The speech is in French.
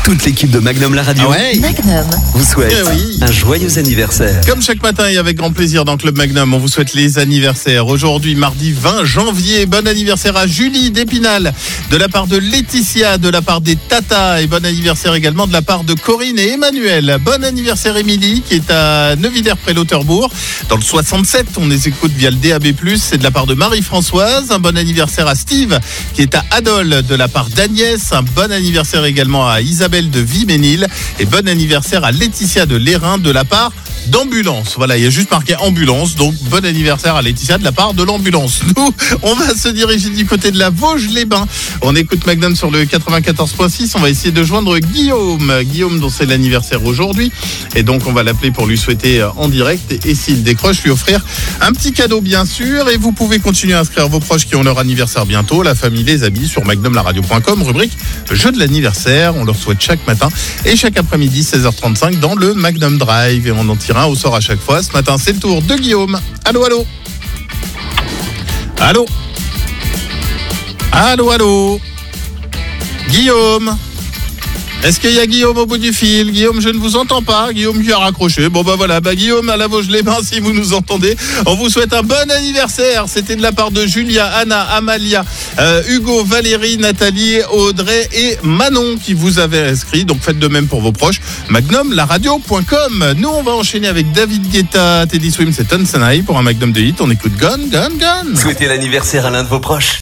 Toute l'équipe de Magnum la radio Magnum vous souhaite un joyeux anniversaire. Comme chaque matin et avec grand plaisir dans Club Magnum, on vous souhaite les anniversaires. Aujourd'hui, mardi 20 janvier, bon anniversaire à Julie d'Épinal, de la part de Laetitia, de la part des Tata, et bon anniversaire également de la part de Corinne et Emmanuel. Bon anniversaire Émilie qui est à Neuwiller-près-Lauterbourg. Dans le 67, on les écoute via le DAB+, c'est de la part de Marie-Françoise. Un bon anniversaire à Steve qui est à Adol, de la part d'Agnès. Un bon anniversaire également à Isabelle de Viménil, et bon anniversaire à Laetitia de Lérin de la part d'Ambulance. Voilà, il y a juste marqué Ambulance, donc bon anniversaire à Laetitia de la part de l'Ambulance. Nous, on va se diriger du côté de la Vosges-les-Bains. On écoute Magnum sur le 94.6. On va essayer de joindre Guillaume dont c'est l'anniversaire aujourd'hui, et donc on va l'appeler pour lui souhaiter en direct, et s'il décroche, lui offrir un petit cadeau bien sûr. Et vous pouvez continuer à inscrire vos proches qui ont leur anniversaire bientôt, la famille, les amis, sur magnumlaradio.com, rubrique jeu de l'anniversaire. On leur souhaite chaque matin et chaque après-midi 16h35 dans le Magnum Drive, et on en tire un au sort à chaque fois. Ce matin, c'est le tour de Guillaume. Allô, allô. Allô. Allô, allô. Guillaume. Est-ce qu'il y a Guillaume au bout du fil? Guillaume, je ne vous entends pas. Guillaume qui a raccroché. Bon, voilà. Guillaume à la Vosges-les-Bains, si vous nous entendez, on vous souhaite un bon anniversaire. C'était de la part de Julia, Anna, Amalia, Hugo, Valérie, Nathalie, Audrey et Manon qui vous avaient inscrit. Donc faites de même pour vos proches. magnumlaradio.com. Nous, on va enchaîner avec David Guetta, Teddy Swims et Ton Sanai pour un Magnum de hit. On écoute Gone, Gone, Gone. Souhaitez l'anniversaire à l'un de vos proches.